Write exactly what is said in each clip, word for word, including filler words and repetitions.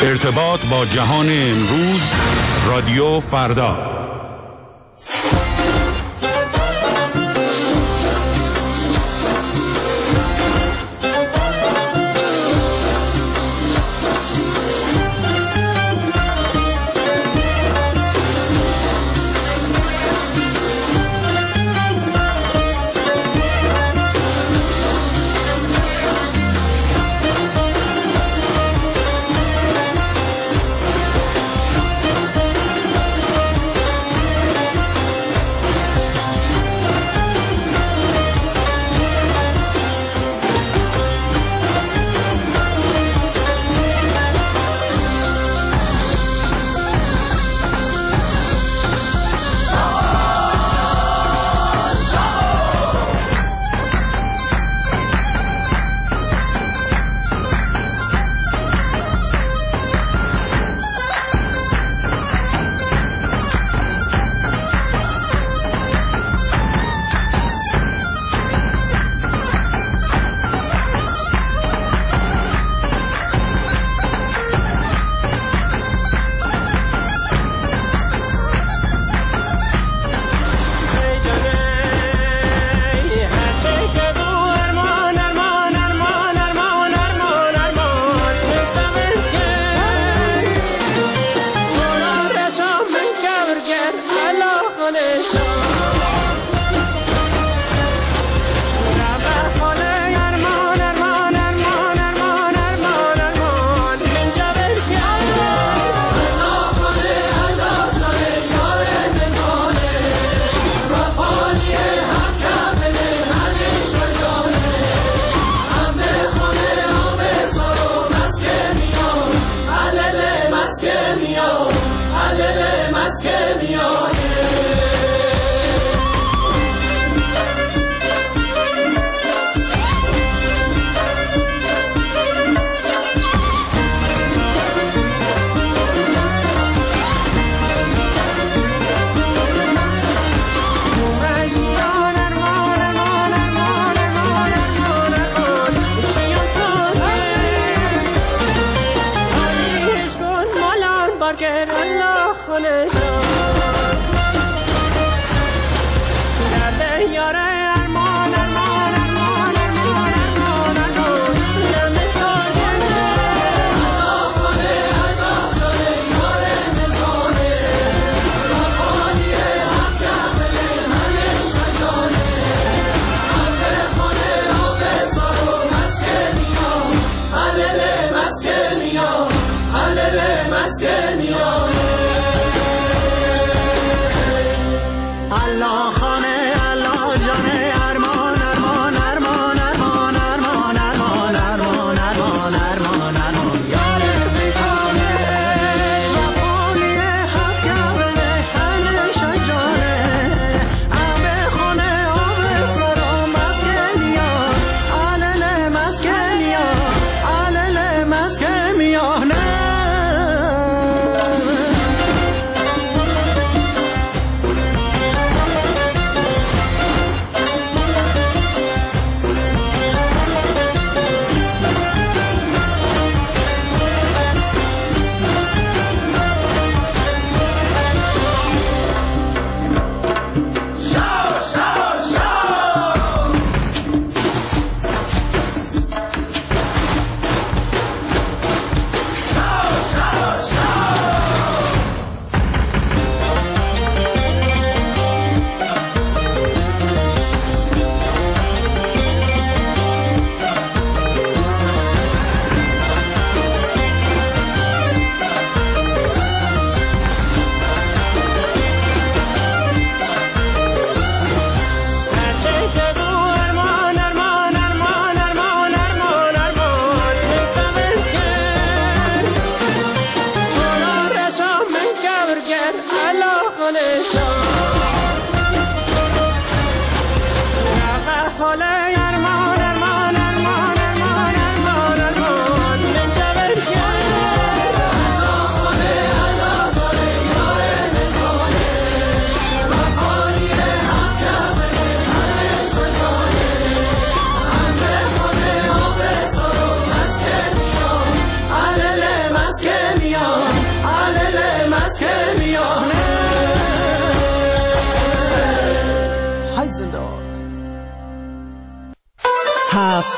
ارتباط با جهان امروز، رادیو فردا.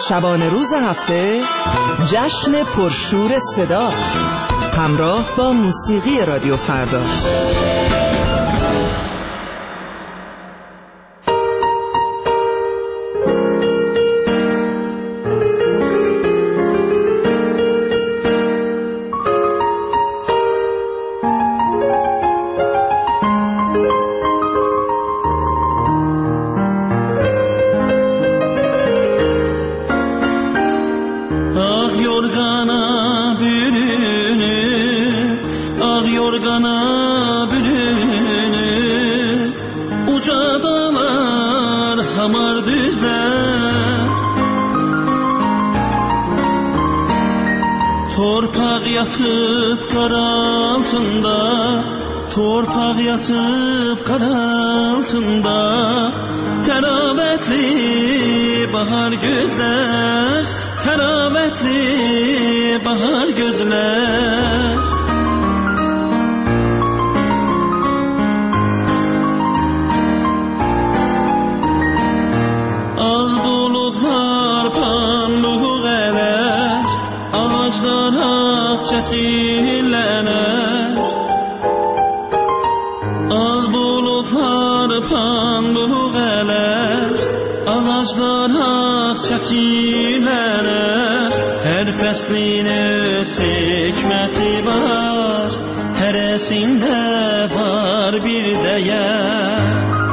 شبانه روز هفته جشن پرشور صدا همراه با موسیقی رادیو فردا. Torpaq yatıb qar altında, torpaq yatıb qar altında, təravətli bahar gözlər, təravətli bahar gözlər. Ağ buludlar panluq ələr, ağaclar ağ çəçilənər. Ağ buludlar panluq ələr, ağaclar ağ çəçilənər. Hər fəslin öz hikməti var, hərəsində var bir dəyər.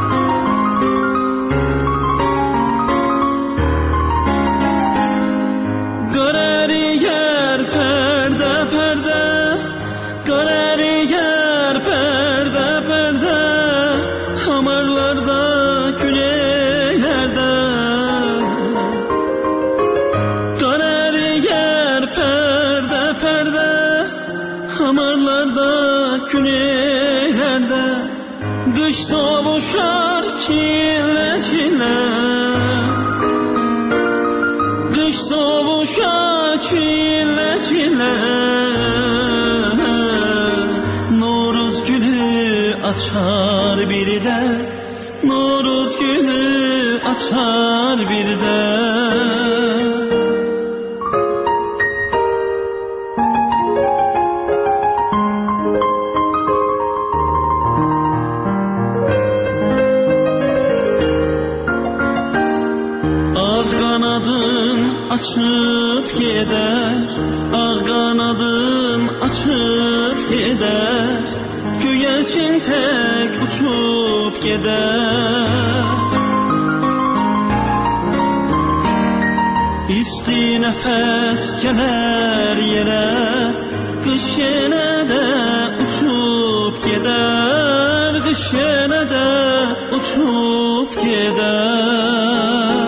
Qış doğuşar çile çile, qış doğuşar çile çile. Noruz gülü açar bir de, Noruz gülü açar bir de. Açıp gider, ağ kanadın açıp gider, göyerçin tek uçup gider. İsti nefes gelir yere, kış yine de uçup gider, kış yine de uçup gider.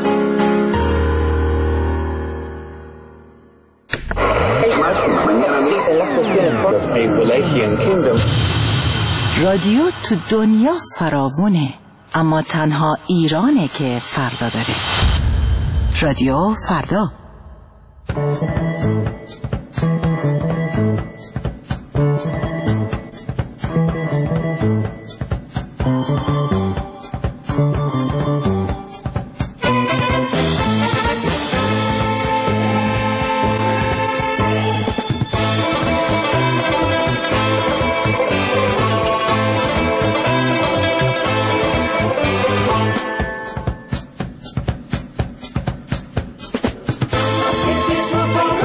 رادیو تو دنیا فراوونه، اما تنها ایرانه که فردا داره. رادیو فردا. Papa.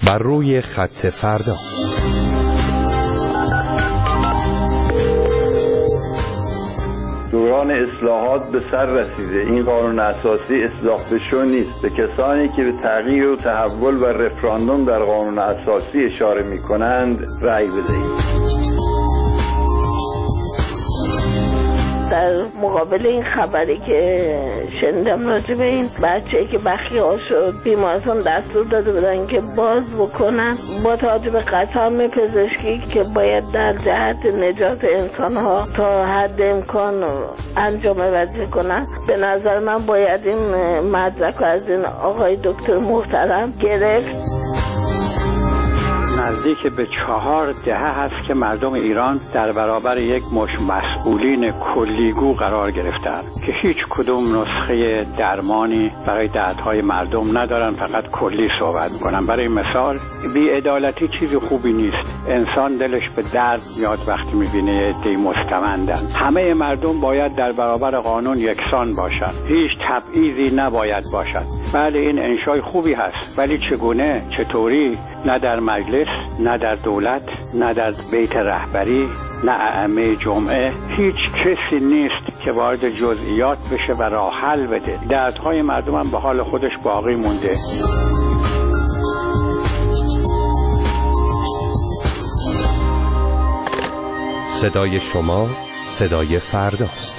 بر روی خط فردا. دوران اصلاحات به سر رسیده. این قانون اساسی اصلاح بشو نیست. به کسانی که به تغییر و تحول و رفراندوم در قانون اساسی اشاره می کنند رأی بدهید. در مقابل این خبری که شنیدم راجع به این بچه‌ای که بخیه شد، بیمارستان دستور داده بودن که باز بکنن با توجه به قسم پزشکی که باید در جهت نجات انسان‌ها تا حد امکان انجام وظیفه کنن، به نظر من باید این مدرک از این آقای دکتر محترم گرفت. نزدیک به چهار دهه هست که مردم ایران در برابر یک مش مسئولین کلیگو قرار گرفتند که هیچ کدوم نسخه درمانی برای دردهای مردم ندارن، فقط کلی صحبت میکنن. برای مثال بی‌عدالتی چیز خوبی نیست. انسان دلش به درد میاد وقتی میبینه یه عده‌ای مستمندن. همه مردم باید در برابر قانون یکسان باشند. هیچ تبعیضی نباید باشد. بله این انشای خوبی هست، ولی چگونه؟ چطوری؟ نه در مجلس، نه در دولت، نه در بیت رهبری، نه ائمه جمعه. هیچ کسی نیست که وارد جزئیات بشه و راه حل بده. دردهای مردم هم به حال خودش باقی مونده. صدای شما صدای فرداست.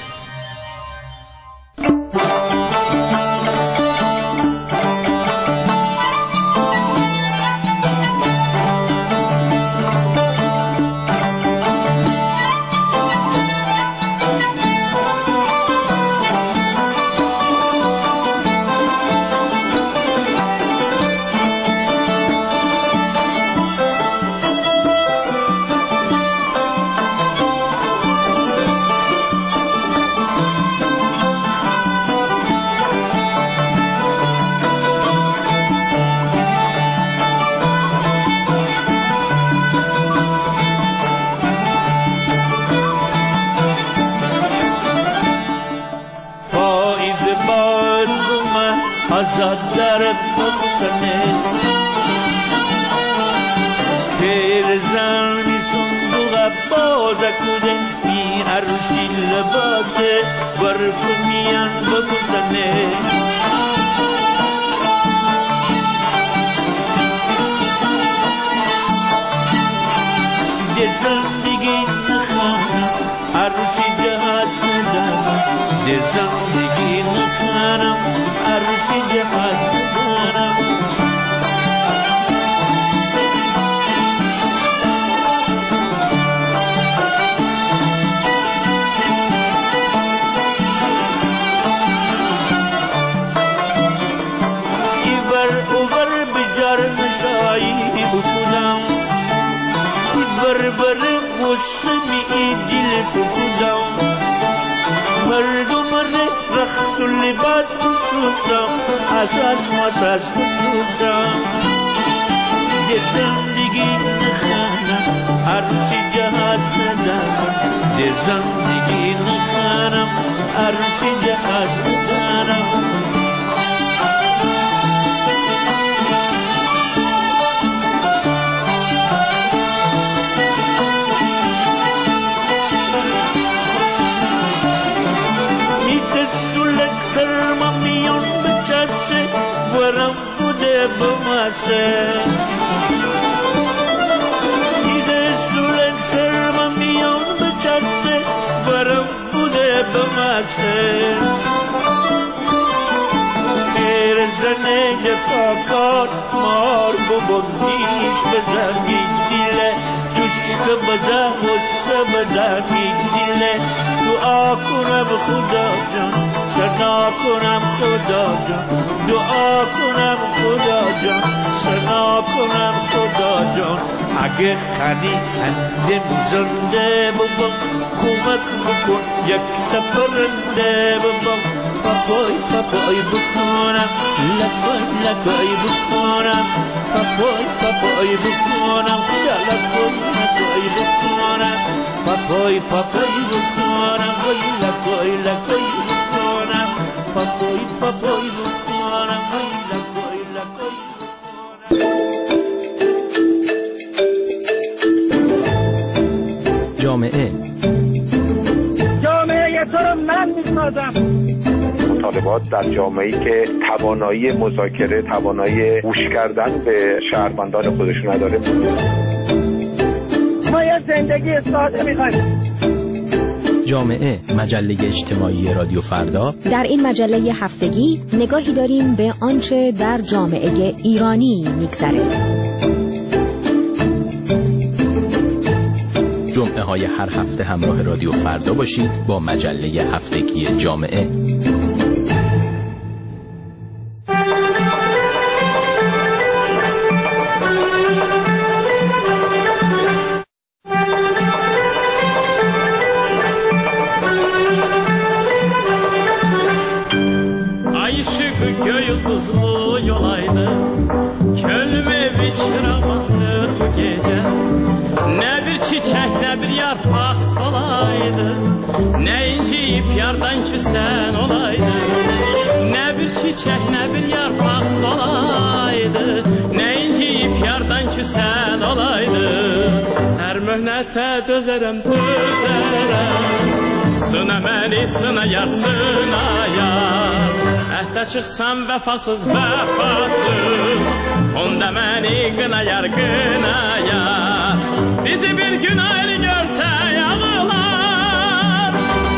azad dar bokane perzani sunduğa boza kude mi arshi labase barfumiyan bokane de zindagi nakhana arshi jahat nazar de zindagi nakhana arshi jahat nazar ibar ubar bijar nasai bukudam ibar bar musmi idil bukudam mardum رخت اللباس بسوزم اساس مساس بسوزم یه زندگی نخانم عرشی جهات ندارم یه زندگی نخانم عرشی جهات ندارم bumase ide sulen serma miyon bachatse varam bude bumase erzane jafakar mar bubundish bazami dile tushk baza musabdani dile dua kunam khuda jan sana kunam khuda jan dua kunam khuda jan sana kunam khuda jan age khani andem zande bubam kumak bukun yak saparande bubam papoy papoy bukunam lakoy lakoy bukunam papoy papoy bukunam lakoy lakoy bukunam papoy papoy bukunam lakoy lakoy bukunam papoy papoy bukunam lakoy lakoy bukunam جامعه جامعه تو رو من میسازم. مطالبات در جامعه‌ای که توانایی مذاکره، توانایی گوش کردن به شهروندان خودش نداره. ما یه زندگی ساده می‌خوایم. جامعه، مجله اجتماعی رادیو فردا. در این مجله هفتگی نگاهی داریم به آنچه در جامعه ایرانی می‌گذره. جمعه های هر هفته همراه رادیو فردا باشید با مجله هفتگی جامعه. Dözərəm, dözərəm, sına məni, sına yar, sına yar. Əhdə çıxsam vəfasız, vəfasız, onda məni qına yar, qına yar. Bizi bir gün ayrı görsə yağılar,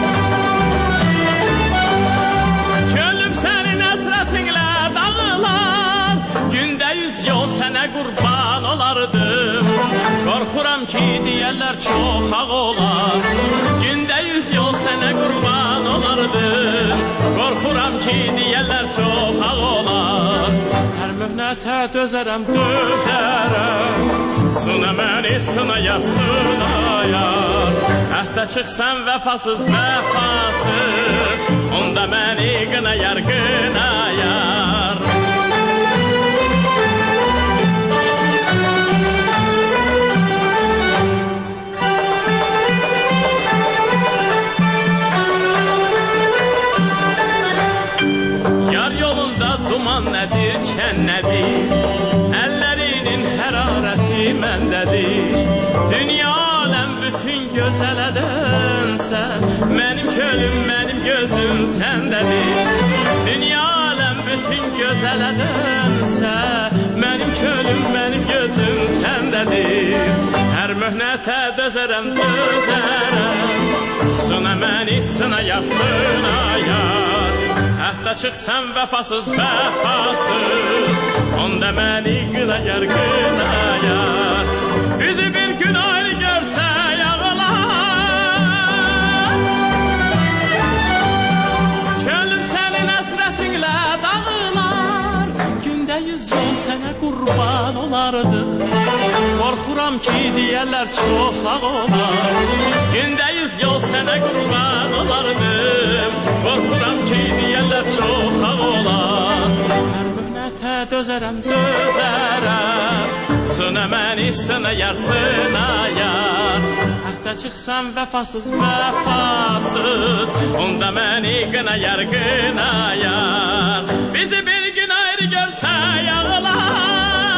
könlüm sənin əsrətinlə dağılar. Gündə yüz yol sənə qurban olardım, qorxuram ki deyərlər çox ağ olar. Gündə yüz yol sənə qurban olardım, qorxuram ki deyərlər çox ağ olar. Hər möhnətə dözərəm, dözərəm, sına məni, sına ya, sına yar. Əhdə çıxsam vəfasız, vəfasız, onda məni qına yar, qına yar. Duman nədir, çən nədir, əllərinin hərarəti məndədir. Dünya aləm bütün gözələdin sən, mənim könlüm, mənim gözüm səndədir. Dünya aləm bütün gözələdin sən, mənim könlüm, mənim gözüm səndədir. Hər möhnətə dözərəm, dözərəm, sına məni, sına yar, sına yar. Əhdə çıxsam vəfasız, vəfasız, onda məni qına yar, qına yar. Bizi bir gün ayrı görsə yağılar, könlüm sənin əsrətinlə dağılar. Gündə yüz yol sənə qurban olardı, qorxuram ki deyərlər çox ağ olar. Gündə yüz yol sənə qurban olardım, qorxuram ki deyərlər çox ağ olar. Hər möhnətə dözərəm, dözərəm, sına məni, sına yar, sına yar. Əhdə çıxsam vəfasız, vəfasız, onda məni qına yar, qına yar. Bizi bir gün ayrı görsə yağılar,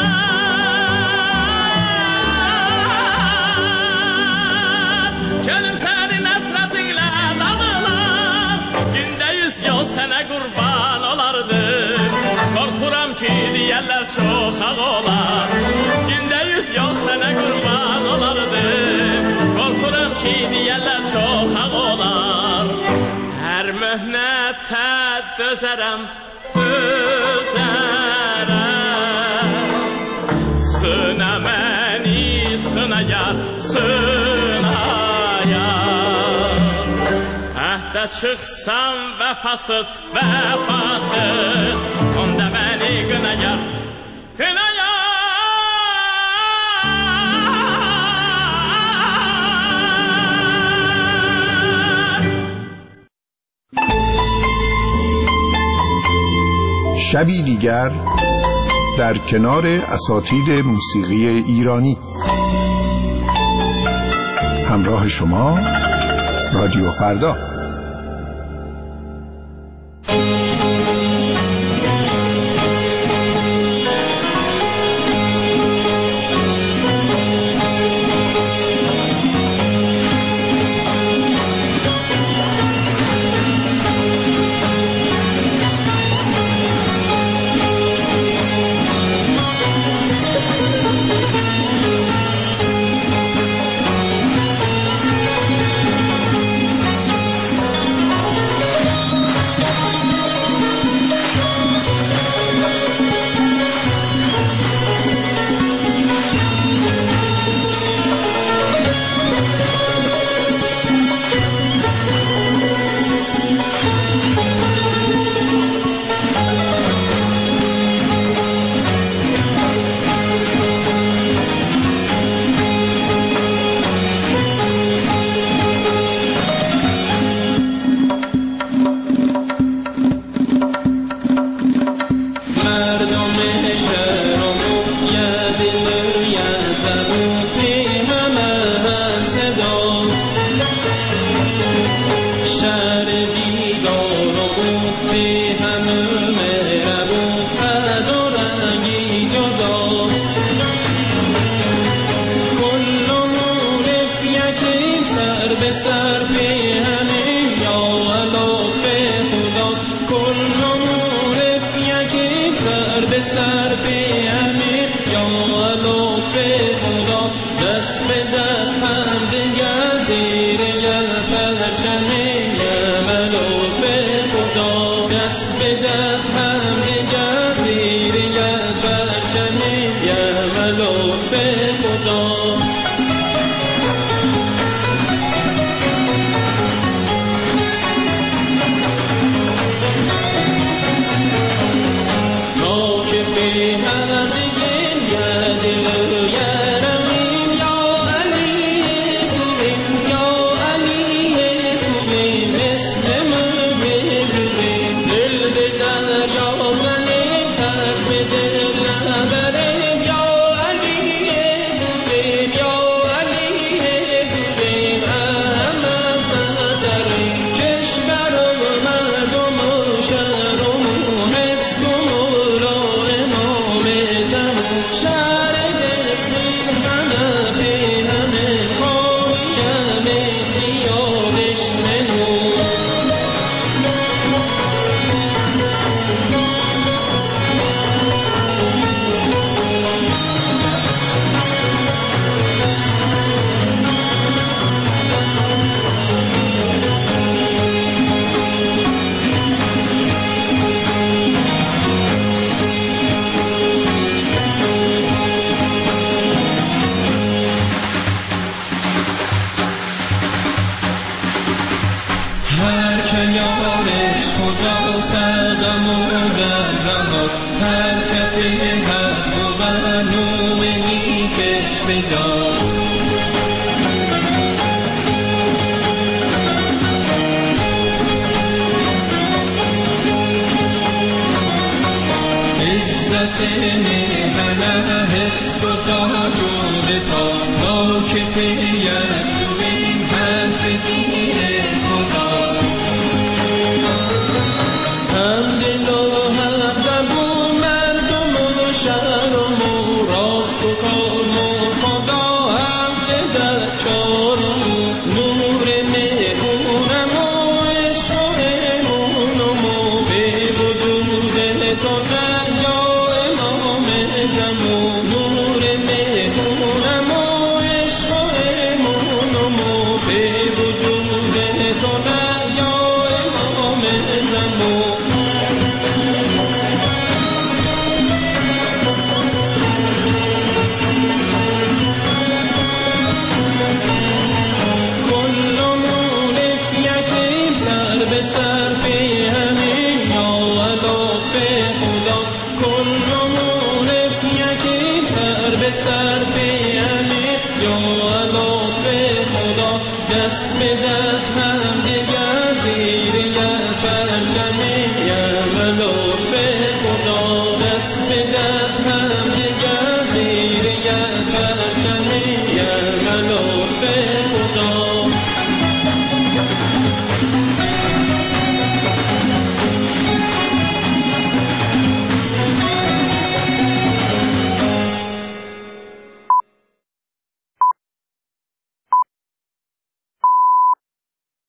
könlüm sənin əsrətinlə dağılar. Gündə yüz yol sənə qurban olardım, qorxuram ki deyərlər çox ağ olar. Gündə yüz yol sənə qurban olardım, qorxuram ki deyərlər çox ağ olar. Hər möhnətə dözərəm, dözərəm, sına məni, sına yar, sına yar. Əhdə çıxsam vəfasız, vəfasız, onda məni qına yar, qına yar. شبی دیگر در کنار اساتید موسیقی ایرانی. همراه شما رادیو فردا. به سر پی همین یا لطف خداست کلمون یکی سر به سر پی همین یا لطف خدا دست به دست هم دیگر زیر یه پرچمی یا لطف خدا دست به دست هم دیگر زیر یه پرچمی یا لطف خدا دست به دست هم